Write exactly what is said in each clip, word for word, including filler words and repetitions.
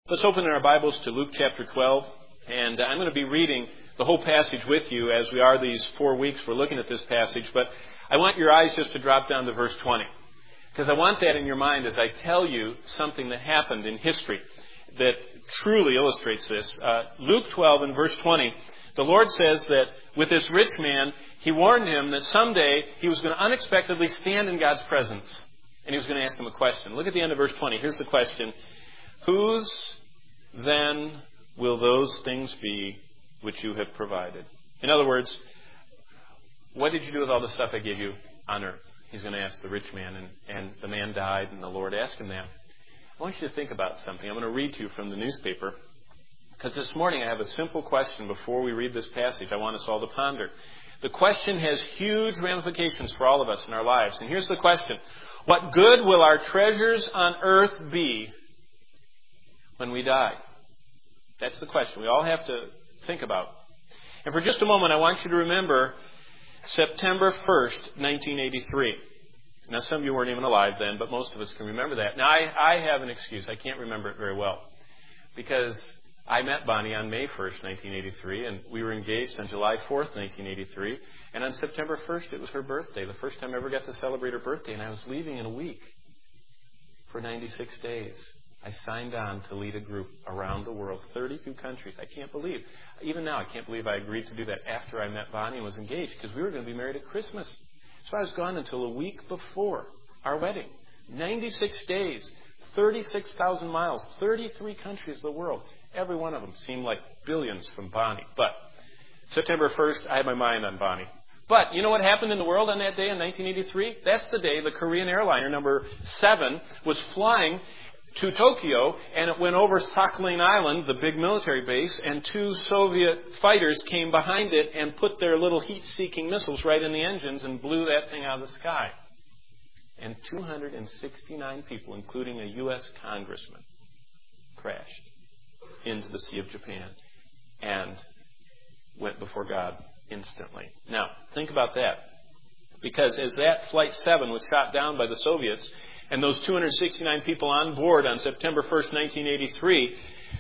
Let's open our Bibles to Luke chapter twelve, and I'm going to be reading the whole passage with you as we are these four weeks. We're looking at this passage, but I want your eyes just to drop down to verse twenty, because I want that in your mind as I tell you something that happened in history that truly illustrates this. Uh, Luke twelve and verse twenty, the Lord says that with this rich man, He warned him that someday he was going to unexpectedly stand in God's presence, and He was going to ask him a question. Look at the end of verse twenty. Here's the question. Whose then will those things be which you have provided? In other words, what did you do with all the stuff I gave you on earth? He's going to ask the rich man, and, and the man died, and the Lord asked him that. I want you to think about something. I'm going to read to you from the newspaper, because this morning I have a simple question before we read this passage I want us all to ponder. The question has huge ramifications for all of us in our lives. And here's the question. What good will our treasures on earth be when we die? That's the question we all have to think about. And for just a moment, I want you to remember September first, nineteen eighty-three. Now, some of you weren't even alive then, but most of us can remember that. Now, I, I have an excuse. I can't remember it very well, because I met Bonnie on May first, nineteen eighty-three, and we were engaged on July fourth, nineteen eighty-three. And on September first, it was her birthday, the first time I ever got to celebrate her birthday, and I was leaving in a week for ninety-six days. I signed on to lead a group around the world, thirty-two countries. I can't believe, even now, I can't believe I agreed to do that after I met Bonnie and was engaged, because we were going to be married at Christmas. So I was gone until a week before our wedding. ninety-six days, thirty-six thousand miles, thirty-three countries of the world. Every one of them seemed like billions from Bonnie. But September first, I had my mind on Bonnie. But you know what happened in the world on that day in nineteen eighty-three? That's the day the Korean airliner number seven was flying to Tokyo, and it went over Sakhalin Island, the big military base, and two Soviet fighters came behind it and put their little heat-seeking missiles right in the engines and blew that thing out of the sky. And two hundred sixty-nine people, including a U S congressman, crashed into the Sea of Japan and went before God instantly. Now, think about that. Because as that Flight seven was shot down by the Soviets, and those two hundred sixty-nine people on board on September first, nineteen eighty-three,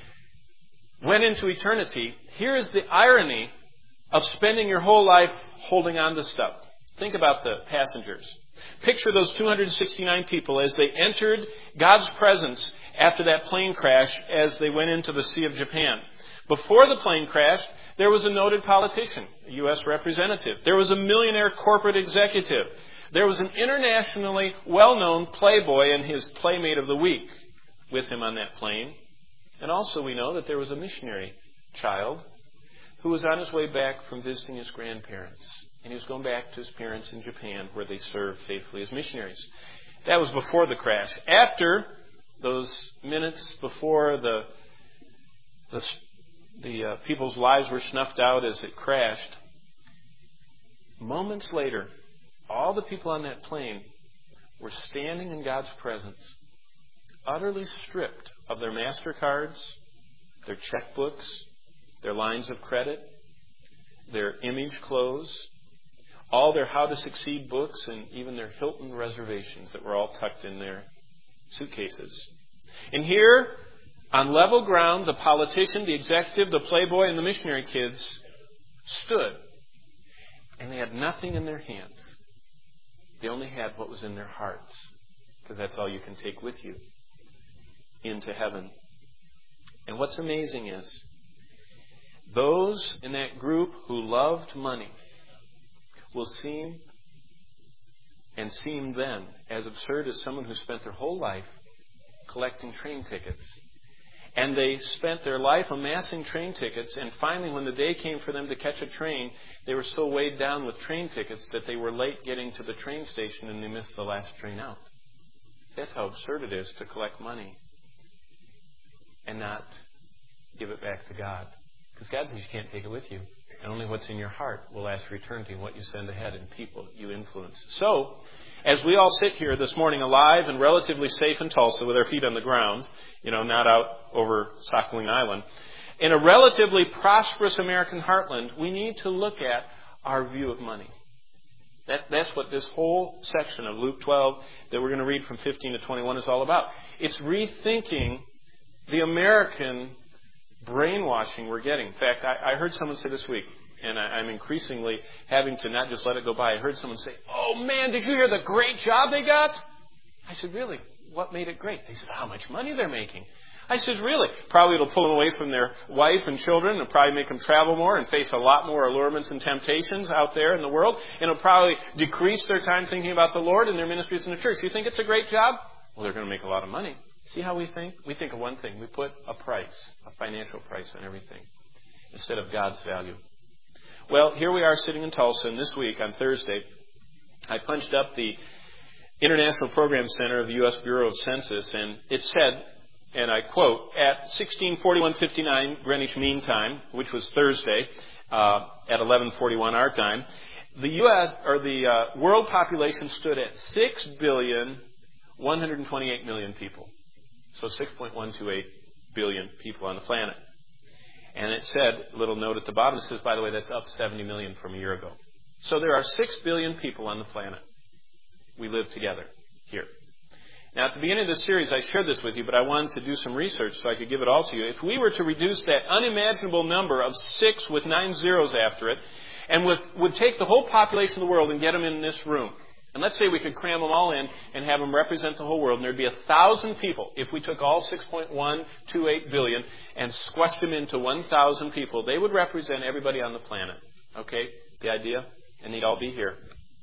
went into eternity, here is the irony of spending your whole life holding on to stuff. Think about the passengers. Picture those two hundred sixty-nine people as they entered God's presence after that plane crash as they went into the Sea of Japan. Before the plane crashed, there was a noted politician, a U S representative. There was a millionaire corporate executive. There was an internationally well-known playboy and his Playmate of the Week with him on that plane. And also we know that there was a missionary child who was on his way back from visiting his grandparents. And he was going back to his parents in Japan, where they served faithfully as missionaries. That was before the crash. After those minutes before the the, the uh, people's lives were snuffed out as it crashed, moments later, all the people on that plane were standing in God's presence, utterly stripped of their MasterCards, their checkbooks, their lines of credit, their image clothes, all their How to Succeed books, and even their Hilton reservations that were all tucked in their suitcases. And here, on level ground, the politician, the executive, the playboy, and the missionary kids stood. And they had nothing in their hands. They only had what was in their hearts, because that's all you can take with you into heaven. And what's amazing is, those in that group who loved money will seem, and seemed then, as absurd as someone who spent their whole life collecting train tickets. And they spent their life amassing train tickets, and finally when the day came for them to catch a train, they were so weighed down with train tickets that they were late getting to the train station and they missed the last train out. That's how absurd it is to collect money and not give it back to God. Because God says you can't take it with you. And only what's in your heart will last for eternity, and what you send ahead and people you influence. So, as we all sit here this morning alive and relatively safe in Tulsa with our feet on the ground, you know, not out over Sakhalin Island, in a relatively prosperous American heartland, we need to look at our view of money. That, that's what this whole section of Luke twelve that we're going to read from fifteen to twenty-one is all about. It's rethinking the American brainwashing we're getting. In fact, I, I heard someone say this week, and I, I'm increasingly having to not just let it go by. I heard someone say, "Oh man, did you hear the great job they got?" I said, "Really? What made it great?" They said, "How much money they're making." I said, "Really? Probably it'll pull them away from their wife and children. It'll probably make them travel more and face a lot more allurements and temptations out there in the world. And it'll probably decrease their time thinking about the Lord and their ministries in the church. You think it's a great job? Well, they're going to make a lot of money." See how we think? We think of one thing. We put a price, a financial price on everything, instead of God's value. Well, here we are sitting in Tulsa, and this week on Thursday, I punched up the International Program Center of the U S Bureau of Census, and it said, and I quote, at sixteen forty-one fifty-nine Greenwich Mean Time, which was Thursday, uh, at eleven forty-one our time, the U S or the uh, world population stood at six billion one hundred twenty-eight million people. So six point one two eight billion people on the planet. And it said, a little note at the bottom, it says, by the way, that's up seventy million from a year ago. So there are six billion people on the planet. We live together here. Now, at the beginning of this series, I shared this with you, but I wanted to do some research so I could give it all to you. If we were to reduce that unimaginable number of six with nine zeros after it, and would, would take the whole population of the world and get them in this room, and let's say we could cram them all in and have them represent the whole world, and there'd be a thousand people. If we took all six point one two eight billion and squashed them into one thousand people, they would represent everybody on the planet. Okay? The idea? And they'd all be here.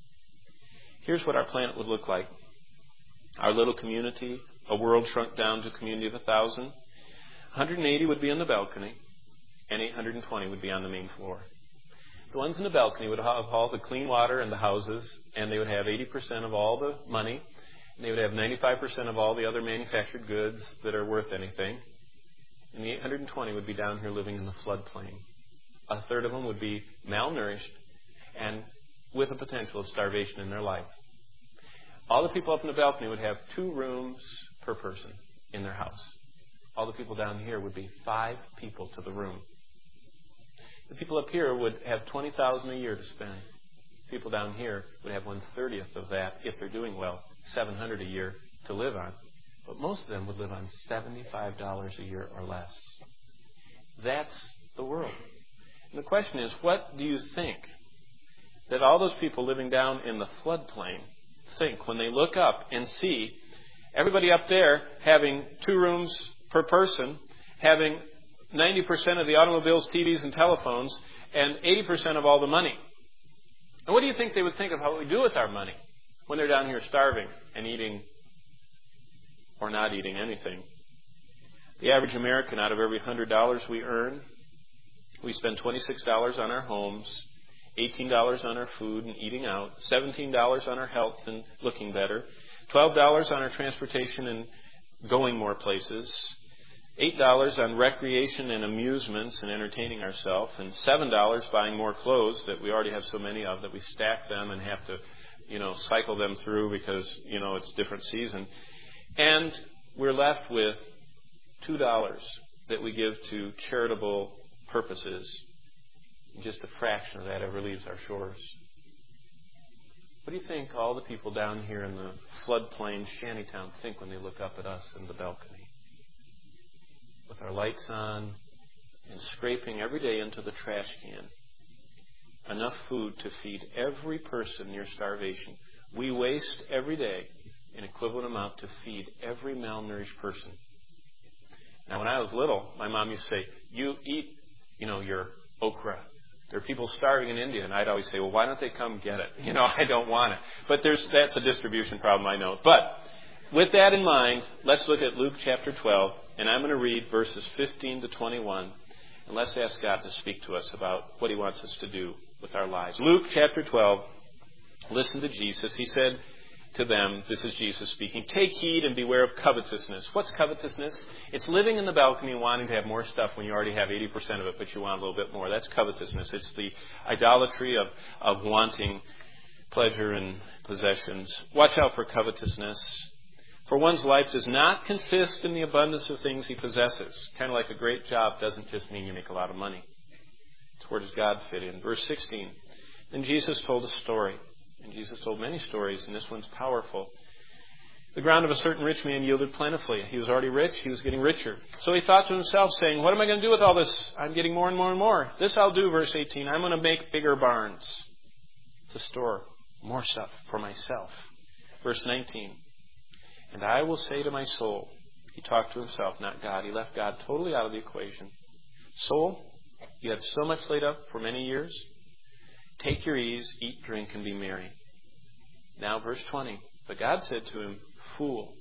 Here's what our planet would look like. Our little community, a world shrunk down to a community of a thousand. one hundred eighty would be in the balcony, and eight hundred twenty would be on the main floor. The ones in the balcony would have all the clean water in the houses, and they would have eighty percent of all the money, and they would have ninety-five percent of all the other manufactured goods that are worth anything. And the eight hundred twenty would be down here living in the floodplain. A third of them would be malnourished and with a potential of starvation in their life. All the people up in the balcony would have two rooms per person in their house. All the people down here would be five people to the room. The people up here would have twenty thousand dollars a year to spend. People down here would have one thirtieth of that, if they're doing well, seven hundred dollars a year to live on. But most of them would live on seventy-five dollars a year or less. That's the world. And the question is, what do you think that all those people living down in the floodplain think when they look up and see everybody up there having two rooms per person, having ninety percent of the automobiles, T Vs, and telephones, and eighty percent of all the money? And what do you think they would think of how we do with our money when they're down here starving and eating or not eating anything? The average American, out of every one hundred dollars we earn, we spend twenty-six dollars on our homes, eighteen dollars on our food and eating out, seventeen dollars on our health and looking better, twelve dollars on our transportation and going more places, eight dollars on recreation and amusements and entertaining ourselves, and seven dollars buying more clothes that we already have so many of that we stack them and have to, you know, cycle them through because, you know, it's different season. And we're left with two dollars that we give to charitable purposes. Just a fraction of that ever leaves our shores. What do you think all the people down here in the floodplain shantytown think when they look up at us in the balcony? With our lights on and scraping every day into the trash can enough food to feed every person near starvation. We waste every day an equivalent amount to feed every malnourished person. Now, when I was little, my mom used to say, you eat, you know, your okra. There are people starving in India, and I'd always say, well, why don't they come get it? You know, I don't want it. But there's that's a distribution problem, I know. But with that in mind, let's look at Luke chapter twelve, and I'm going to read verses fifteen to twenty-one, and let's ask God to speak to us about what He wants us to do with our lives. Luke chapter twelve, listen to Jesus. He said to them, this is Jesus speaking, take heed and beware of covetousness. What's covetousness? It's living in the balcony and wanting to have more stuff when you already have eighty percent of it, but you want a little bit more. That's covetousness. It's the idolatry of, of wanting pleasure and possessions. Watch out for covetousness. For one's life does not consist in the abundance of things he possesses. Kind of like a great job doesn't just mean you make a lot of money. It's where does God fit in? Verse sixteen. Then Jesus told a story. And Jesus told many stories, and this one's powerful. The ground of a certain rich man yielded plentifully. He was already rich. He was getting richer. So he thought to himself, saying, what am I going to do with all this? I'm getting more and more and more. This I'll do, verse eighteen. I'm going to make bigger barns to store more stuff for myself. Verse nineteen. And I will say to my soul, he talked to himself, not God. He left God totally out of the equation. Soul, you had so much laid up for many years. Take your ease, eat, drink, and be merry. Now, verse twenty. But God said to him, fool,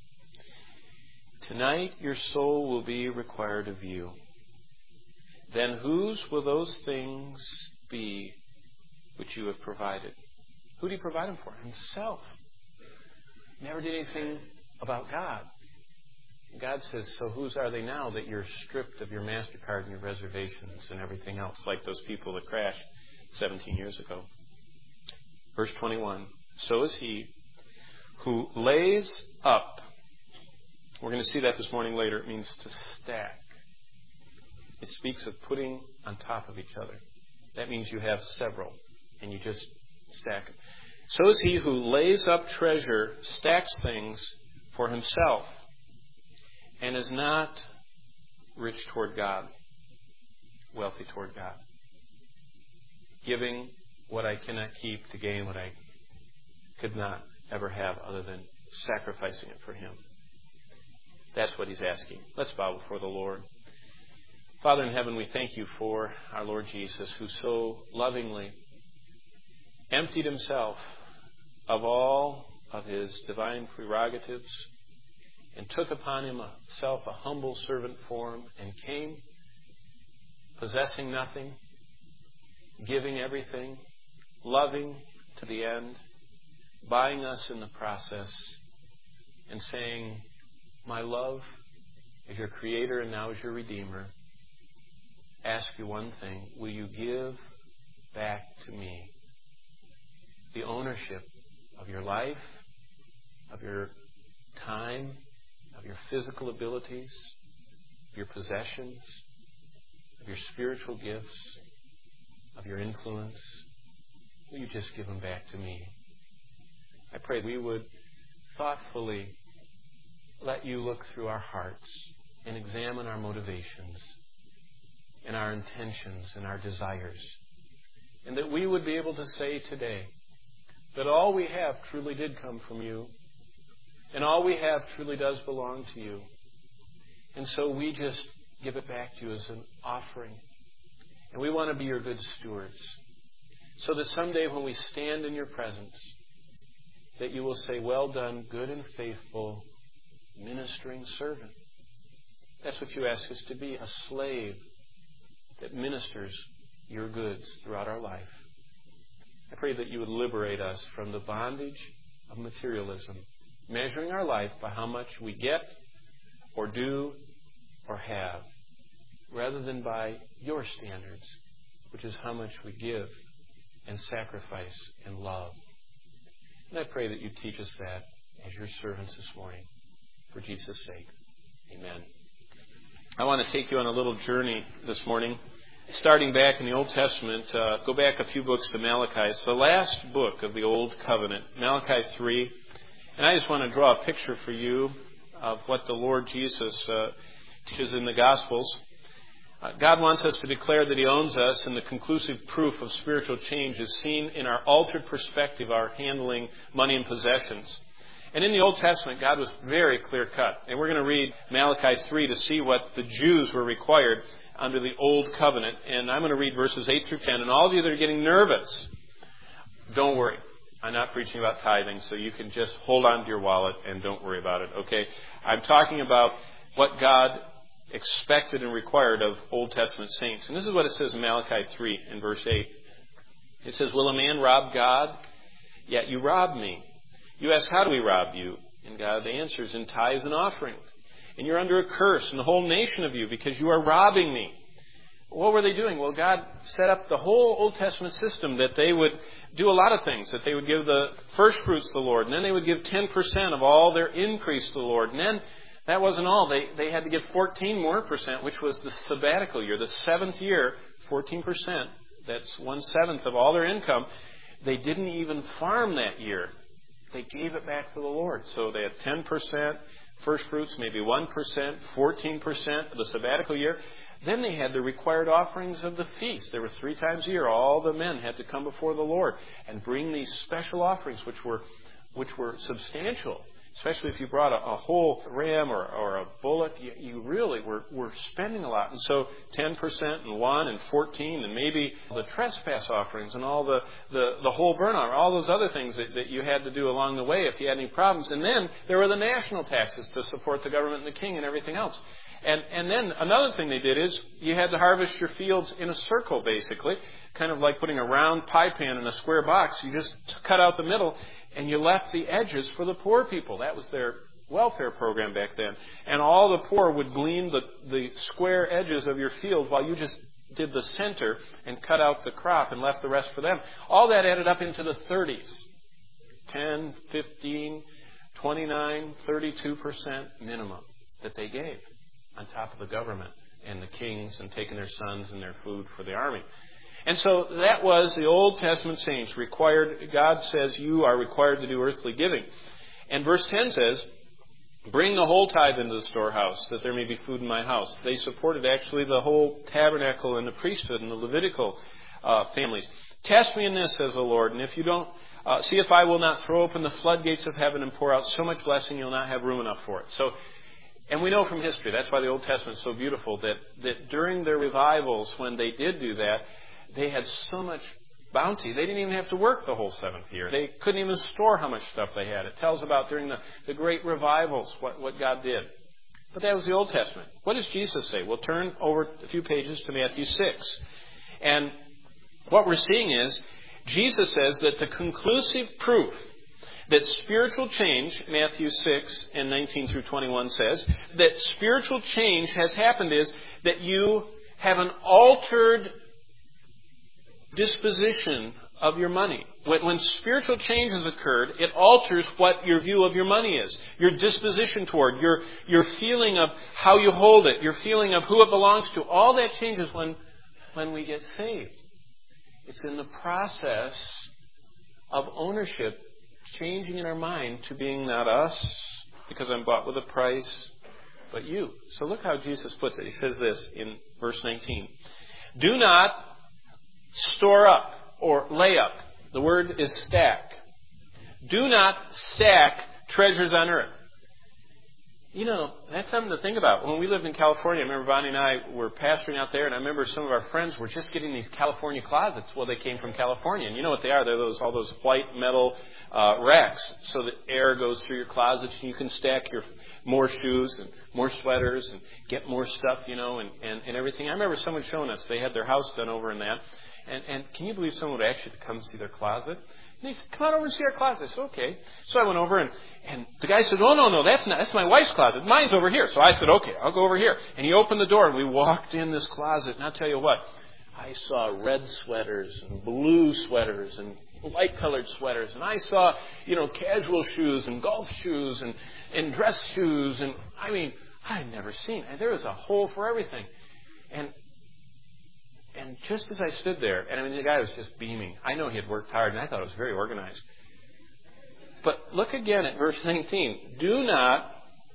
tonight your soul will be required of you. Then whose will those things be which you have provided? Who did he provide them for? Himself. Never did anything about God. And God says, so whose are they now that you're stripped of your MasterCard and your reservations and everything else, like those people that crashed seventeen years ago? Verse twenty-one. So is he who lays up. We're going to see that this morning later. It means to stack. It speaks of putting on top of each other. That means you have several, and you just stack them. So is he who lays up treasure, stacks things for himself, and is not rich toward God, wealthy toward God. Giving what I cannot keep to gain what I could not ever have other than sacrificing it for Him. That's what He's asking. Let's bow before the Lord. Father in heaven, we thank You for our Lord Jesus, who so lovingly emptied Himself of all of His divine prerogatives and took upon Himself a humble servant form and came possessing nothing, giving everything, loving to the end, buying us in the process, and saying, my love, as Your Creator and now as Your Redeemer, ask You one thing. Will You give back to me the ownership of Your life, of Your time, of Your physical abilities, of Your possessions, of Your spiritual gifts, of Your influence? Will You just give them back to me? I pray we would thoughtfully let You look through our hearts and examine our motivations and our intentions and our desires. And that we would be able to say today that all we have truly did come from You, and all we have truly does belong to You. And so we just give it back to You as an offering. And we want to be Your good stewards, so that someday when we stand in Your presence, that You will say, well done, good and faithful ministering servant. That's what You ask us to be, a slave that ministers Your goods throughout our life. I pray that You would liberate us from the bondage of materialism, measuring our life by how much we get or do or have, rather than by Your standards, which is how much we give and sacrifice and love. And I pray that You teach us that as Your servants this morning. For Jesus' sake. Amen. I want to take you on a little journey this morning. Starting back in the Old Testament, uh, go back a few books to Malachi. It's the last book of the Old Covenant, Malachi three. And I just want to draw a picture for you of what the Lord Jesus uh, teaches in the Gospels. Uh, God wants us to declare that He owns us, and the conclusive proof of spiritual change is seen in our altered perspective, our handling money and possessions. And in the Old Testament, God was very clear-cut. And we're going to read Malachi three to see what the Jews were required under the Old Covenant. And I'm going to read verses eight through ten. And all of you that are getting nervous, don't worry. I'm not preaching about tithing, so you can just hold on to your wallet and don't worry about it, okay? I'm talking about what God expected and required of Old Testament saints. And this is what it says in Malachi three in verse eight. It says, will a man rob God? Yet you rob me. You ask, how do we rob you? And God answers, in tithes and offerings. And you're under a curse, and the whole nation of you, because you are robbing me. What were they doing? Well, God set up the whole Old Testament system that they would do a lot of things. That they would give the first fruits to the Lord, and then they would give ten percent of all their increase to the Lord. And then that wasn't all. They, they had to give fourteen more percent, which was the sabbatical year, the seventh year, fourteen percent. That's one-seventh of all their income. They didn't even farm that year. they gave it back to the Lord. So they had ten percent first fruits, maybe one percent, fourteen percent of the sabbatical year. Then they had the required offerings of the feast. There were three times a year. All the men had to come before the Lord and bring these special offerings, which were which were substantial. Especially if you brought a, a whole ram or, or a bullock, you, you really were, were spending a lot. And so ten percent and one and fourteen and maybe the trespass offerings and all the, the, the whole burnt offering, all those other things that, that you had to do along the way if you had any problems. And then there were the national taxes to support the government and the king and everything else. And, and then another thing they did is you had to harvest your fields in a circle, basically, kind of like putting a round pie pan in a square box. You just cut out the middle and you left the edges for the poor people. That was their welfare program back then. And all the poor would glean the, the square edges of your field while you just did the center and cut out the crop and left the rest for them. All that added up into the thirties. ten, fifteen, twenty-nine, thirty-two percent minimum that they gave on top of the government and the kings and taking their sons and their food for the army. And so that was the Old Testament saints required. God says you are required to do earthly giving. And verse ten says, bring the whole tithe into the storehouse, that there may be food in my house. They supported actually the whole tabernacle and the priesthood and the Levitical uh, families. Test me in this, says the Lord, and if you don't, uh, see if I will not throw open the floodgates of heaven and pour out so much blessing you'll not have room enough for it. So, and we know from history, that's why the Old Testament is so beautiful, that, that during their revivals, when they did do that, they had so much bounty, they didn't even have to work the whole seventh year. They couldn't even store how much stuff they had. It tells about during the, the great revivals what, what God did. But that was the Old Testament. What does Jesus say? We'll turn over a few pages to Matthew six. And what we're seeing is, Jesus says that the conclusive proof that spiritual change, Matthew six and nineteen through twenty-one says, that spiritual change has happened is that you have an altered disposition of your money. When, when spiritual change has occurred, it alters what your view of your money is. Your disposition toward, your, your feeling of how you hold it, your feeling of who it belongs to. All that changes when, when we get saved. It's in the process of ownership changing in our mind to being not us, because I'm bought with a price, but you. So look how Jesus puts it. He says this in verse nineteen. Do not store up or lay up. The word is stack. Do not stack treasures on earth. You know, that's something to think about. When we lived in California, I remember Bonnie and I were pastoring out there, and I remember some of our friends were just getting these California closets. Well, they came from California, and you know what they are. They're those all those white metal uh, racks, so that air goes through your closets, and you can stack your more shoes and more sweaters and get more stuff, you know, and, and, and everything. I remember someone showing us. They had their house done over in that. And, and can you believe someone would actually come see their closet? And they said, come on over and see our closet. I said, okay. So I went over, and, and the guy said, oh, no, no, that's not. That's my wife's closet. Mine's over here. So I said, okay, I'll go over here. And he opened the door, and we walked in this closet. And I'll tell you what, I saw red sweaters and blue sweaters and light-colored sweaters. And I saw, you know, casual shoes and golf shoes and, and dress shoes. And, I mean, I'd never seen. And there was a hole for everything. And And just as I stood there, and I mean, the guy was just beaming. I know he had worked hard, and I thought it was very organized. But look again at verse nineteen. Do not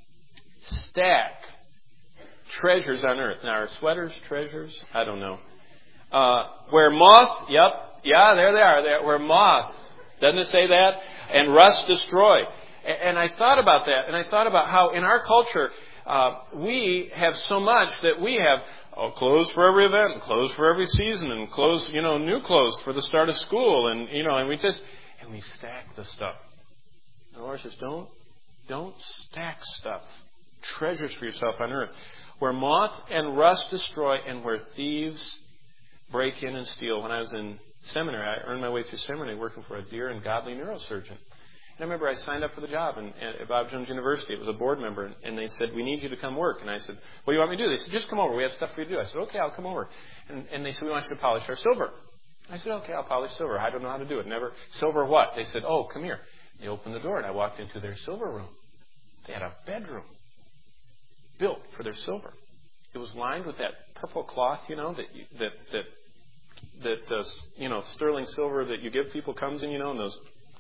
stack treasures on earth. Now, are sweaters treasures? I don't know. Uh, where moth, yep, yeah, there they are. There, where moth, doesn't it say that? And rust destroy. And, and I thought about that, and I thought about how in our culture, uh, we have so much that we have Oh, clothes for every event, and clothes for every season, and clothes, you know, new clothes for the start of school, and you know, and we just and we stack the stuff. And the Lord says, don't, don't stack stuff, treasures for yourself on earth, where moth and rust destroy, and where thieves break in and steal. When I was in seminary, I earned my way through seminary working for a dear and godly neurosurgeon. And I remember I signed up for the job in, at Bob Jones University. It was a board member, and, and they said, we need you to come work. And I said, what do you want me to do? They said, just come over. We have stuff for you to do. I said, okay, I'll come over. And, and they said, we want you to polish our silver. I said, okay, I'll polish silver. I don't know how to do it. Never. Silver what? They said, oh, come here. They opened the door, and I walked into their silver room. They had a bedroom built for their silver. It was lined with that purple cloth, you know, that you, that that that uh, you know, sterling silver that you give people comes in, you know, in those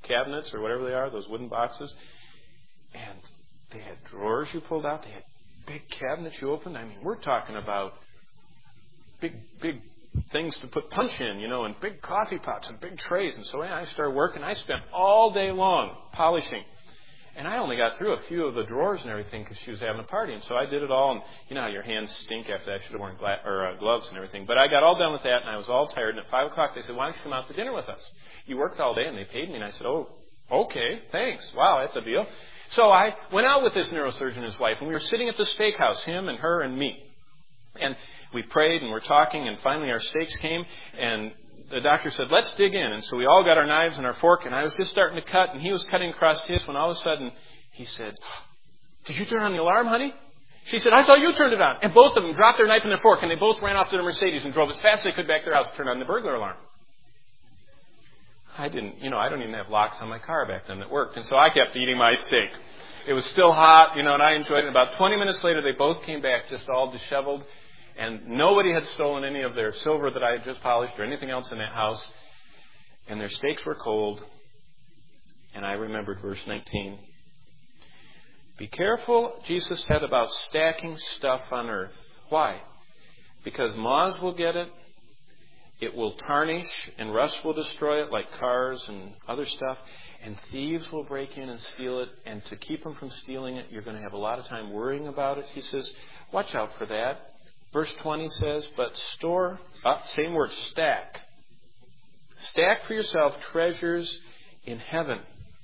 cabinets or whatever they are, those wooden boxes. And they had drawers you pulled out. They had big cabinets you opened. I mean, we're talking about big, big things to put punch in, you know, and big coffee pots and big trays. And so yeah, I started working. I spent all day long polishing. And I only got through a few of the drawers and everything because she was having a party. And so I did it all. And you know how your hands stink after that. I should have worn gla- or, uh, gloves and everything. But I got all done with that, and I was all tired. And at five o'clock, they said, why don't you come out to dinner with us? You worked all day, and they paid me. And I said, oh, okay, thanks. Wow, that's a deal. So I went out with this neurosurgeon and his wife, and we were sitting at the steakhouse, him and her and me. And we prayed, and we're talking, and finally our steaks came, and the doctor said, let's dig in. And so we all got our knives and our fork, and I was just starting to cut, and he was cutting across his when all of a sudden he said, did you turn on the alarm, honey? She said, I thought you turned it on. And both of them dropped their knife and their fork, and they both ran off to their Mercedes and drove as fast as they could back to their house to turn on the burglar alarm. I didn't, you know, I don't even have locks on my car back then that worked. And so I kept eating my steak. It was still hot, you know, and I enjoyed it. About twenty minutes later, they both came back just all disheveled. And nobody had stolen any of their silver that I had just polished or anything else in that house. And their steaks were cold. And I remembered verse nineteen. Be careful, Jesus said, about stacking stuff on earth. Why? Because moths will get it. It will tarnish and rust will destroy it like cars and other stuff. And thieves will break in and steal it. And to keep them from stealing it, you're going to have a lot of time worrying about it. He says, watch out for that. Verse twenty says, but store, uh, same word, stack. Stack for yourself treasures in heaven.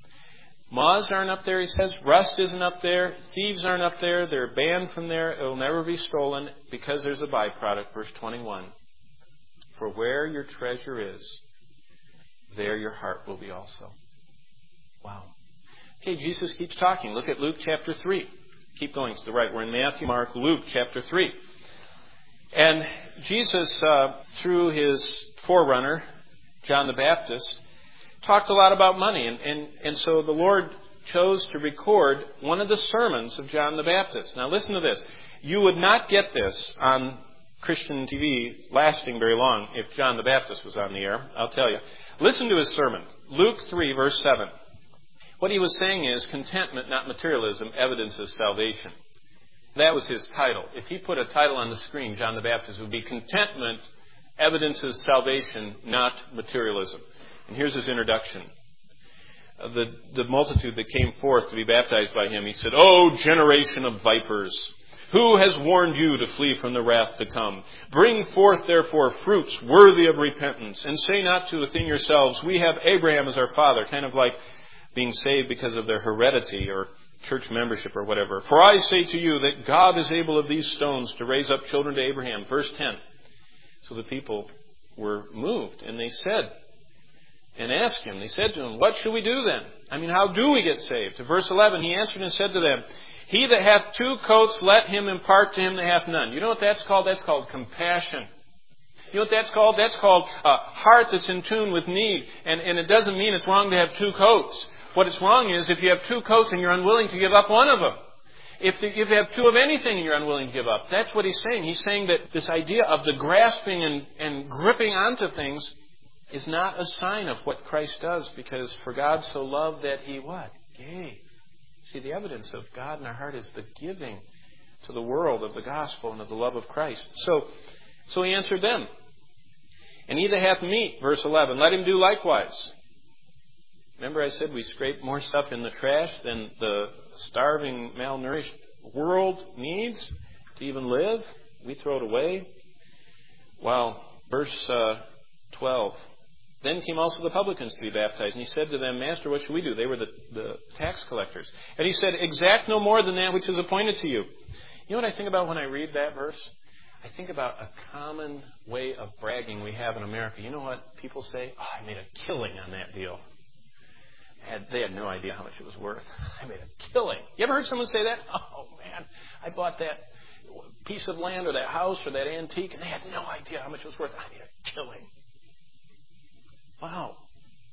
Moths aren't up there, he says. Rust isn't up there. Thieves aren't up there. They're banned from there. It will never be stolen because there's a byproduct. Verse twenty-one. For where your treasure is, there your heart will be also. Wow. Okay, Jesus keeps talking. Look at Luke chapter three. Keep going to the right. We're in Matthew, Mark, Luke chapter three. And Jesus, uh, through his forerunner, John the Baptist, talked a lot about money. And, and, and so the Lord chose to record one of the sermons of John the Baptist. Now listen to this. You would not get this on Christian T V lasting very long if John the Baptist was on the air. I'll tell you. Listen to his sermon. Luke three, verse seven. What he was saying is contentment, not materialism, evidences salvation. That was his title. If he put a title on the screen, John the Baptist, it would be Contentment Evidences Salvation, Not Materialism. And here's his introduction. Uh, the, the multitude that came forth to be baptized by him, he said, O generation of vipers, who has warned you to flee from the wrath to come? Bring forth, therefore, fruits worthy of repentance, and say not to within yourselves, we have Abraham as our father, kind of like being saved because of their heredity or church membership or whatever. For I say to you that God is able of these stones to raise up children to Abraham. Verse ten. So the people were moved, and they said, and asked him, they said to him, what shall we do then? I mean, how do we get saved? To verse eleven, he answered and said to them, he that hath two coats, let him impart to him that hath none. You know what that's called? That's called compassion. You know what that's called? That's called a heart that's in tune with need. And, and it doesn't mean it's wrong to have two coats. What it's wrong is if you have two coats and you're unwilling to give up one of them. If, the, if you have two of anything and you're unwilling to give up. That's what he's saying. He's saying that this idea of the grasping and, and gripping onto things is not a sign of what Christ does, because for God so loved that he what? Gave. See, the evidence of God in our heart is the giving to the world of the gospel and of the love of Christ. So, so he answered them. And he that hath meat, verse eleven, let him do likewise. Remember I said we scrape more stuff in the trash than the starving, malnourished world needs to even live? We throw it away. Well, verse uh, twelve. Then came also the publicans to be baptized. And he said to them, Master, what shall we do? They were the, the tax collectors. And he said, exact no more than that which is appointed to you. You know what I think about when I read that verse? I think about a common way of bragging we have in America. You know what people say? Oh, I made a killing on that deal. Had, they had no idea how much it was worth. I made a killing. You ever heard someone say that? Oh, man, I bought that piece of land or that house or that antique, and they had no idea how much it was worth. I made a killing. Wow.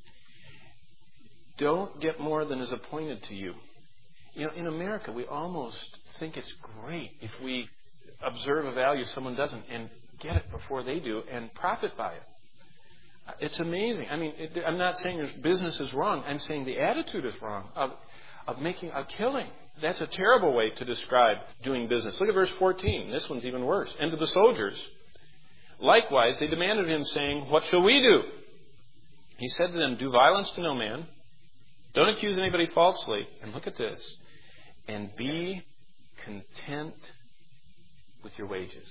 Don't get more than is appointed to you. You know, in America, we almost think it's great if we observe a value someone doesn't and get it before they do and profit by it. It's amazing. I mean, it, I'm not saying your business is wrong. I'm saying the attitude is wrong of, of making a killing. That's a terrible way to describe doing business. Look at verse fourteen. This one's even worse. And to the soldiers, likewise, they demanded of him, saying, what shall we do? He said to them, do violence to no man. Don't accuse anybody falsely. And look at this. And be content with your wages.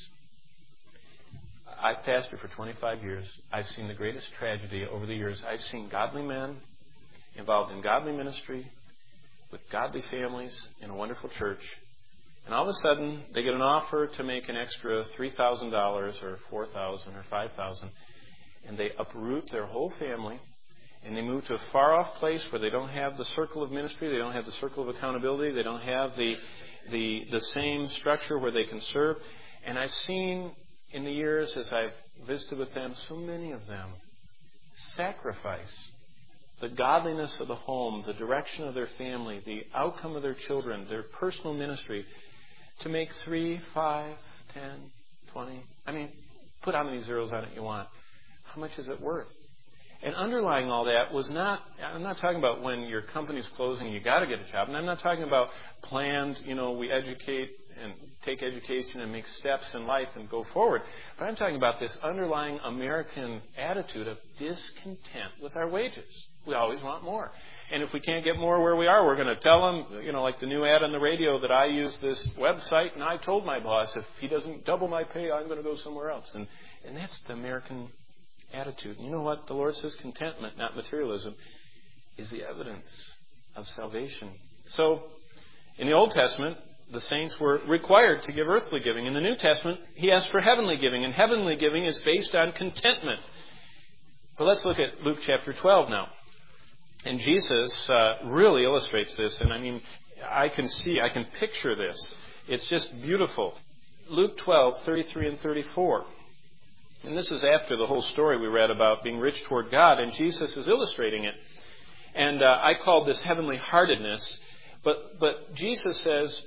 I've pastored for twenty-five years. I've seen the greatest tragedy over the years. I've seen godly men involved in godly ministry with godly families in a wonderful church. And all of a sudden, they get an offer to make an extra three thousand dollars or four thousand dollars or five thousand dollars. And they uproot their whole family. And they move to a far-off place where they don't have the circle of ministry. They don't have the circle of accountability. They don't have the, the, the same structure where they can serve. And I've seen in the years as I've visited with them, so many of them sacrifice the godliness of the home, the direction of their family, the outcome of their children, their personal ministry to make three, five, ten, twenty. I mean, put how many zeros on it you want. How much is it worth? And underlying all that was not, I'm not talking about when your company's closing, you got to get a job. And I'm not talking about planned, you know, we educate and take education and make steps in life and go forward. But I'm talking about this underlying American attitude of discontent with our wages. We always want more. And if we can't get more where we are, we're going to tell them, you know, like the new ad on the radio, that I use this website and I told my boss if he doesn't double my pay, I'm going to go somewhere else. And, and that's the American attitude. You know what? The Lord says contentment, not materialism, is the evidence of salvation. So, in the Old Testament, the saints were required to give earthly giving. In the New Testament, He asked for heavenly giving, and heavenly giving is based on contentment. But let's look at Luke chapter twelve now. And Jesus uh, really illustrates this, and I mean, I can see, I can picture this. It's just beautiful. Luke twelve, thirty-three and thirty-four. And this is after the whole story we read about being rich toward God, and Jesus is illustrating it. And uh, I called this heavenly heartedness. But but Jesus says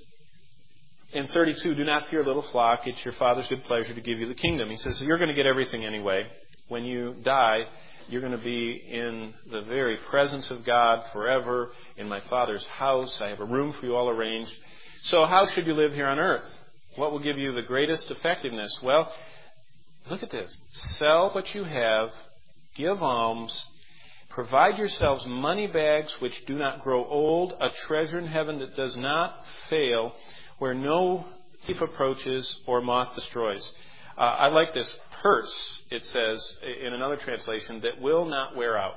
in thirty-two, do not fear, little flock. It's your Father's good pleasure to give you the kingdom. He says, you're going to get everything anyway. When you die, you're going to be in the very presence of God forever in my Father's house. I have a room for you all arranged. So how should you live here on earth? What will give you the greatest effectiveness? Well, look at this. Sell what you have, give alms, provide yourselves money bags which do not grow old, a treasure in heaven that does not fail, where no thief approaches or moth destroys. Uh, I like this purse, it says in another translation, that will not wear out.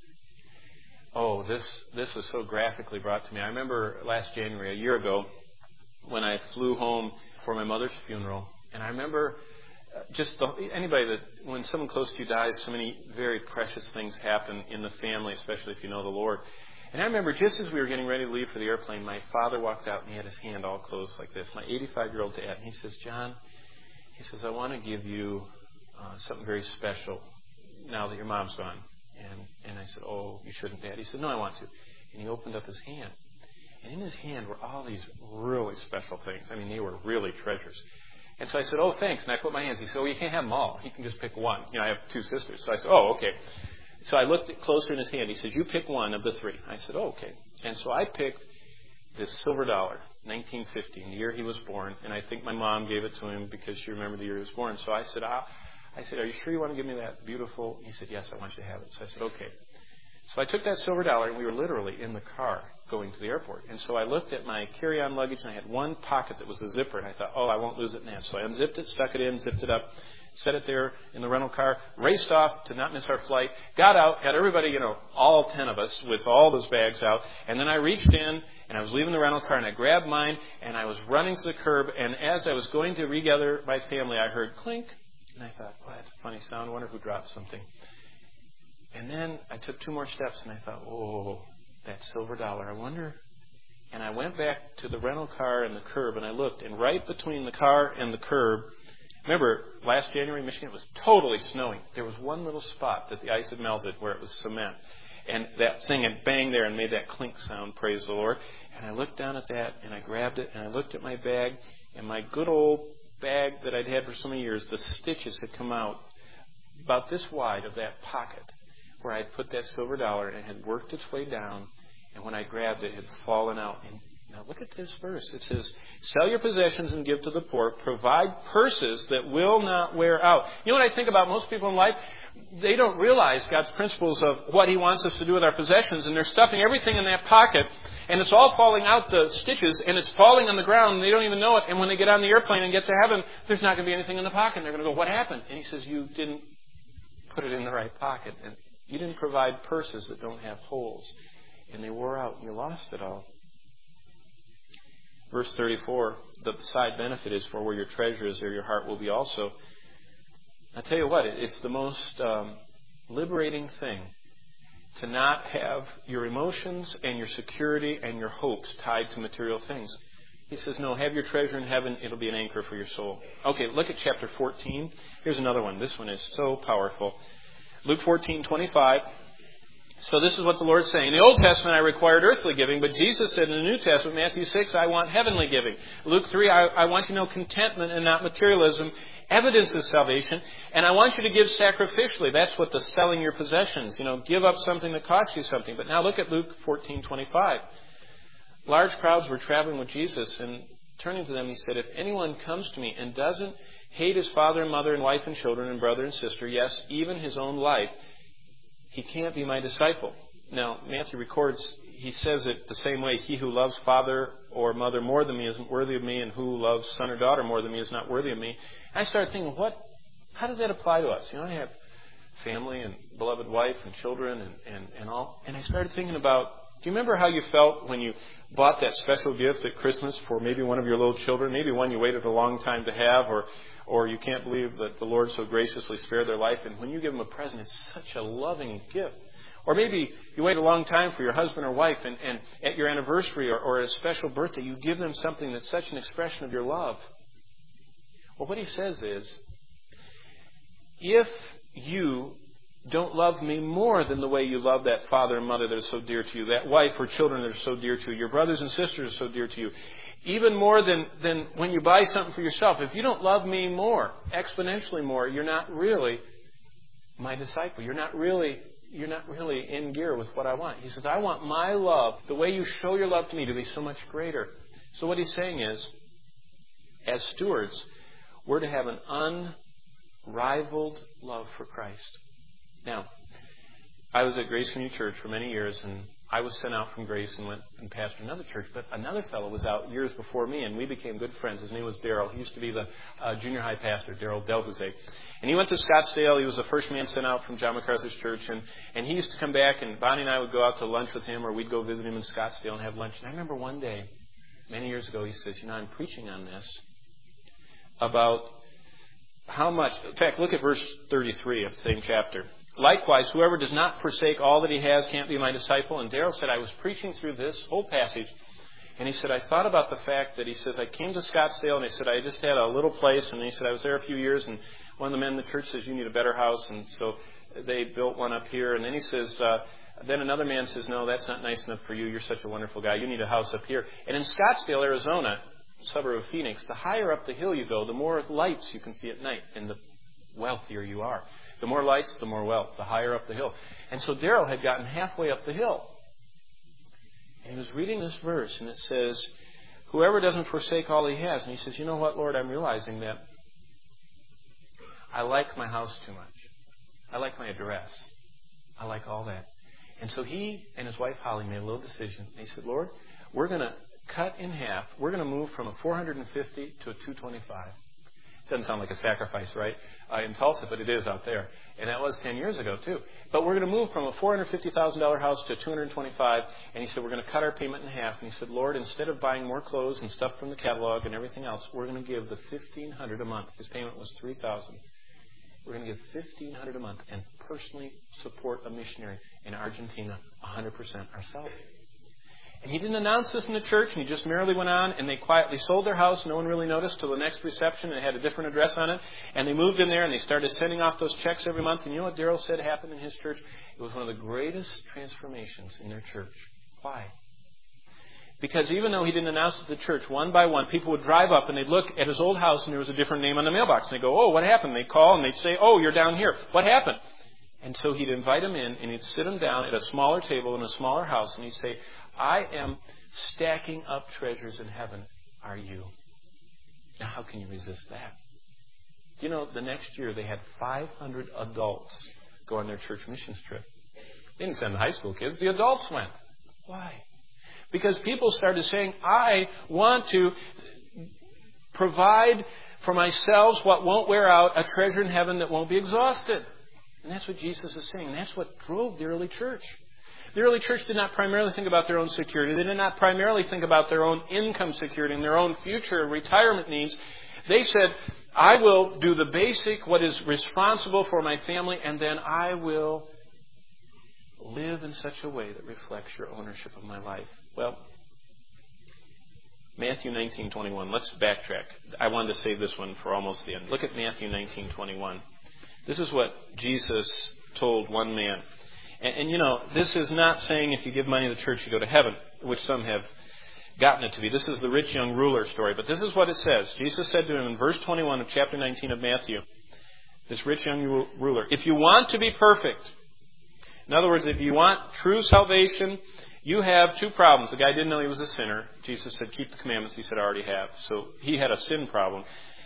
Oh, this this was so graphically brought to me. I remember last January, a year ago, when I flew home for my mother's funeral, and I remember just the, anybody that, when someone close to you dies, so many very precious things happen in the family, especially if you know the Lord. And I remember just as we were getting ready to leave for the airplane, my father walked out and he had his hand all closed like this, my eighty-five-year-old dad. And he says, John, he says, I want to give you uh, something very special now that your mom's gone. And and I said, oh, you shouldn't, Dad. He said, no, I want to. And he opened up his hand. And in his hand were all these really special things. I mean, they were really treasures. And so I said, oh, thanks. And I put my hands. He said, oh, you can't have them all. He can just pick one. You know, I have two sisters. So I said, oh, okay. So I looked closer in his hand. He says, you pick one of the three. I said, oh, okay. And so I picked this silver dollar, nineteen fifty, the year he was born. And I think my mom gave it to him because she remembered the year he was born. So I said, ah, I said, are you sure you want to give me that beautiful? He said, yes, I want you to have it. So I said, okay. So I took that silver dollar, and we were literally in the car going to the airport. And so I looked at my carry-on luggage, and I had one pocket that was a zipper. And I thought, oh, I won't lose it now. So I unzipped it, stuck it in, zipped it up, set it there in the rental car, raced off to not miss our flight, got out, got everybody, you know, all ten of us with all those bags out. And then I reached in, and I was leaving the rental car, and I grabbed mine, and I was running to the curb. And as I was going to regather my family, I heard clink. And I thought, well, that's a funny sound. I wonder who dropped something. And then I took two more steps, and I thought, oh, that silver dollar. I wonder. And I went back to the rental car and the curb, and I looked, and right between the car and the curb, remember, last January, Michigan, it was totally snowing. There was one little spot that the ice had melted where it was cement. And that thing had banged there and made that clink sound, praise the Lord. And I looked down at that, and I grabbed it, and I looked at my bag, and my good old bag that I'd had for so many years, the stitches had come out about this wide of that pocket where I'd put that silver dollar and it had worked its way down, and when I grabbed it, it had fallen out. And now look at this verse. It says, sell your possessions and give to the poor. Provide purses that will not wear out. You know what I think about most people in life? They don't realize God's principles of what He wants us to do with our possessions, and they're stuffing everything in that pocket, and it's all falling out the stitches, and it's falling on the ground, and they don't even know it. And when they get on the airplane and get to heaven, there's not going to be anything in the pocket. And they're going to go, what happened? And He says, you didn't put it in the right pocket, and you didn't provide purses that don't have holes, and they wore out, and you lost it all. Verse thirty-four, the side benefit is, for where your treasure is, there your heart will be also. I tell you what, it's the most um, liberating thing to not have your emotions and your security and your hopes tied to material things. He says, no, have your treasure in heaven. It'll be an anchor for your soul. Okay, look at chapter fourteen. Here's another one. This one is so powerful. Luke fourteen twenty-five. So this is what the Lord's saying. In the Old Testament, I required earthly giving, but Jesus said in the New Testament, Matthew six, I want heavenly giving. Luke three, I, I want you to know contentment and not materialism evidences salvation. And I want you to give sacrificially. That's what the selling your possessions. You know, give up something that costs you something. But now look at Luke fourteen twenty-five. Large crowds were traveling with Jesus, and turning to them, He said, if anyone comes to me and doesn't hate his father and mother and wife and children and brother and sister, yes, even his own life, he can't be my disciple. Now, Matthew records, he says it the same way. He who loves father or mother more than me isn't worthy of me, and who loves son or daughter more than me is not worthy of me. I started thinking, what? How does that apply to us? You know, I have family and beloved wife and children and, and, and all. And I started thinking about, do you remember how you felt when you bought that special gift at Christmas for maybe one of your little children, maybe one you waited a long time to have, or or you can't believe that the Lord so graciously spared their life, and when you give them a present, it's such a loving gift. Or maybe you wait a long time for your husband or wife, and, and at your anniversary or, or a special birthday, you give them something that's such an expression of your love. Well, what He says is, if you don't love me more than the way you love that father and mother that is so dear to you, that wife or children that are so dear to you, your brothers and sisters are so dear to you, even more than, than when you buy something for yourself, if you don't love me more, exponentially more, you're not really my disciple. You're not really, you're not really in gear with what I want. He says, I want my love, the way you show your love to me, to be so much greater. So what He's saying is, as stewards, we're to have an unrivaled love for Christ. Now, I was at Grace Community Church for many years, and I was sent out from Grace and went and pastored another church. But another fellow was out years before me, and we became good friends. His name was Daryl. He used to be the uh, junior high pastor, Daryl Delhouze. And he went to Scottsdale. He was the first man sent out from John MacArthur's church. And, and he used to come back, and Bonnie and I would go out to lunch with him, or we'd go visit him in Scottsdale and have lunch. And I remember one day, many years ago, he says, you know, I'm preaching on this about how much. In fact, look at verse thirty-three of the same chapter. Likewise, whoever does not forsake all that he has can't be my disciple. And Daryl said, I was preaching through this whole passage, and he said, I thought about the fact that, he says, I came to Scottsdale, and he said, I just had a little place, and he said, I was there a few years, and one of the men in the church says, you need a better house, and so they built one up here. And then he says, uh, then another man says, no, that's not nice enough for you. You're such a wonderful guy. You need a house up here. And in Scottsdale, Arizona, suburb of Phoenix, the higher up the hill you go, the more lights you can see at night, and the wealthier you are. The more lights, the more wealth, the higher up the hill. And so Daryl had gotten halfway up the hill. And he was reading this verse, and it says, whoever doesn't forsake all he has. And he says, you know what, Lord, I'm realizing that I like my house too much. I like my address. I like all that. And so he and his wife, Holly, made a little decision. They said, Lord, we're going to cut in half. We're going to move from a four hundred fifty to a two twenty-five. Doesn't sound like a sacrifice, right, uh, in Tulsa, but it is out there. And that was ten years ago, too. But we're going to move from a four hundred fifty thousand dollars house to a two hundred twenty-five thousand dollars. And he said, we're going to cut our payment in half. And he said, Lord, instead of buying more clothes and stuff from the catalog and everything else, we're going to give the fifteen hundred dollars a month. His payment was three thousand dollars. We're going to give fifteen hundred dollars a month and personally support a missionary in Argentina one hundred percent ourselves. And he didn't announce this in the church, and he just merely went on, and they quietly sold their house. No one really noticed till the next reception, and it had a different address on it. And they moved in there, and they started sending off those checks every month. And you know what Daryl said happened in his church? It was one of the greatest transformations in their church. Why? Because even though he didn't announce it to the church, one by one, people would drive up and they'd look at his old house and there was a different name on the mailbox. And they'd go, oh, what happened? They'd call and they'd say, oh, you're down here. What happened? And so he'd invite them in and he'd sit them down at a smaller table in a smaller house and he'd say, I am stacking up treasures in heaven. Are you? Now, how can you resist that? You know, the next year they had five hundred adults go on their church missions trip. They didn't send the high school kids. The adults went. Why? Because people started saying, I want to provide for myself what won't wear out, a treasure in heaven that won't be exhausted. And that's what Jesus is saying. That's what drove the early church. The early church did not primarily think about their own security. They did not primarily think about their own income security and their own future retirement needs. They said, I will do the basic, what is responsible for my family, and then I will live in such a way that reflects your ownership of my life. Well, Matthew nineteen twenty-one. Let's backtrack. I wanted to save this one for almost the end. Look at Matthew nineteen twenty-one. This is what Jesus told one man. And, and you know, this is not saying if you give money to the church you go to heaven, which some have gotten it to be. This is the rich young ruler story. But this is what it says. Jesus said to him in verse twenty-one of chapter nineteen of Matthew, this rich young ruler, if you want to be perfect, in other words, if you want true salvation, you have two problems. The guy didn't know he was a sinner. Jesus said, keep the commandments. He said, I already have. So he had a sin problem.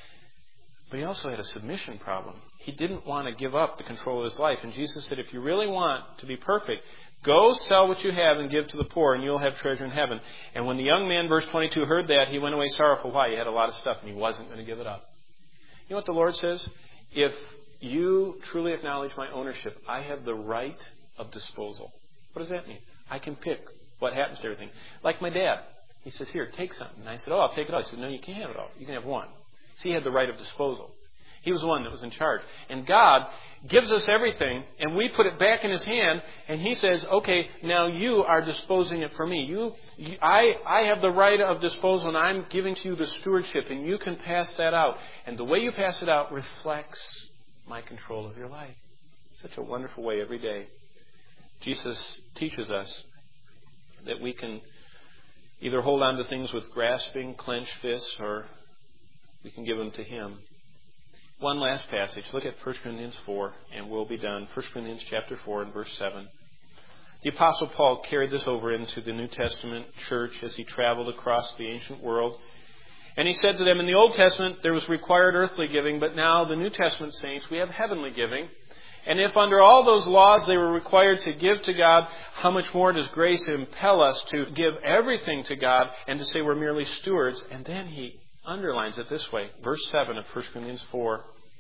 But he also had a submission problem. He didn't want to give up the control of his life. And Jesus said, if you really want to be perfect, go sell what you have and give to the poor, and you'll have treasure in heaven. And when the young man, verse twenty-two, heard that, he went away sorrowful. Why? He had a lot of stuff, and he wasn't going to give it up. You know what the Lord says? If you truly acknowledge my ownership, I have the right of disposal. What does that mean? I can pick what happens to everything. Like my dad. He says, here, take something. And I said, oh, I'll take it all. He said, no, you can't have it all. You can have one. So he had the right of disposal. He was the one that was in charge. And God gives us everything, and we put it back in His hand, and He says, okay, now you are disposing it for me. You, you I, I have the right of disposal, and I'm giving to you the stewardship, and you can pass that out. And the way you pass it out reflects my control of your life. Such a wonderful way every day. Jesus teaches us that we can either hold on to things with grasping, clenched fists, or we can give them to Him. One last passage. Look at First Corinthians four, and we'll be done. First Corinthians chapter four and verse seven. The Apostle Paul carried this over into the New Testament church as he traveled across the ancient world. And he said to them, in the Old Testament there was required earthly giving, but now the New Testament saints, we have heavenly giving. And if under all those laws they were required to give to God, how much more does grace impel us to give everything to God and to say we're merely stewards? And then he underlines it this way. Verse seven of First Corinthians four.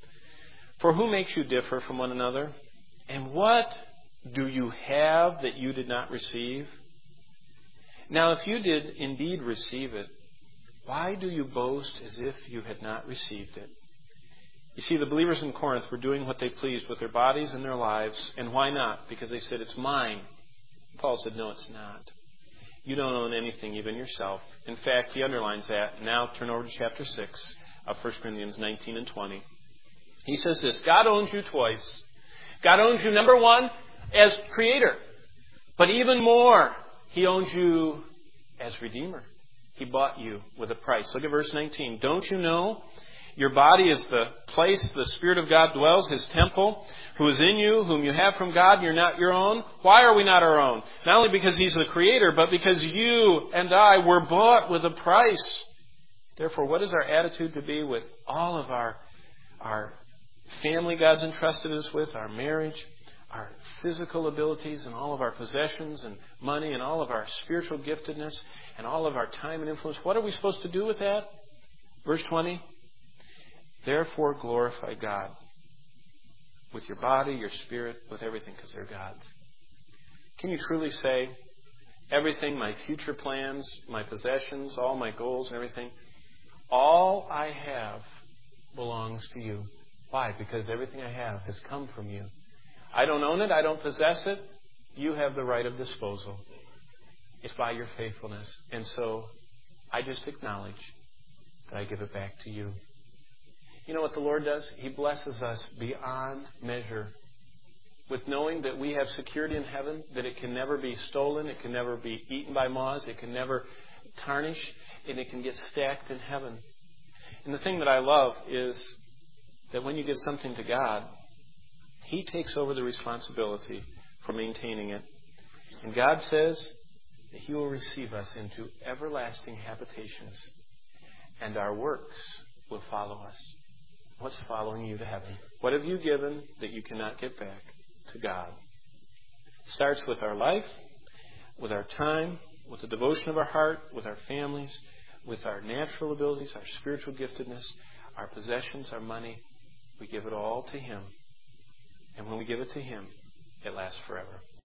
For who makes you differ from one another? And what do you have that you did not receive? Now if you did indeed receive it, why do you boast as if you had not received it? You see, the believers in Corinth were doing what they pleased with their bodies and their lives. And why not? Because they said, it's mine. Paul said, no, it's not. You don't own anything, even yourself. In fact, he underlines that. Now turn over to chapter six of First Corinthians nineteen and twenty. He says this, God owns you twice. God owns you, number one, as creator. But even more, He owns you as Redeemer. He bought you with a price. Look at verse nineteen. Don't you know your body is the place the Spirit of God dwells, His temple, who is in you, whom you have from God, and you're not your own? Why are we not our own? Not only because He's the Creator, but because you and I were bought with a price. Therefore, what is our attitude to be with all of our, our family God's entrusted us with, our marriage, our physical abilities, and all of our possessions and money, and all of our spiritual giftedness, and all of our time and influence? What are we supposed to do with that? Verse twenty. Therefore glorify God with your body, your spirit, with everything, because they're God's. Can you truly say, everything, my future plans, my possessions, all my goals and everything, all I have belongs to you? Why? Because everything I have has come from you. I don't own it. I don't possess it. You have the right of disposal. It's by your faithfulness. And so I just acknowledge that I give it back to you. You know what the Lord does? He blesses us beyond measure with knowing that we have security in heaven, that it can never be stolen, it can never be eaten by moths, it can never tarnish, and it can get stacked in heaven. And the thing that I love is that when you give something to God, He takes over the responsibility for maintaining it. And God says that He will receive us into everlasting habitations, and our works will follow us. What's following you to heaven? What have you given that you cannot get back to God? It starts with our life, with our time, with the devotion of our heart, with our families, with our natural abilities, our spiritual giftedness, our possessions, our money. We give it all to Him. And when we give it to Him, it lasts forever.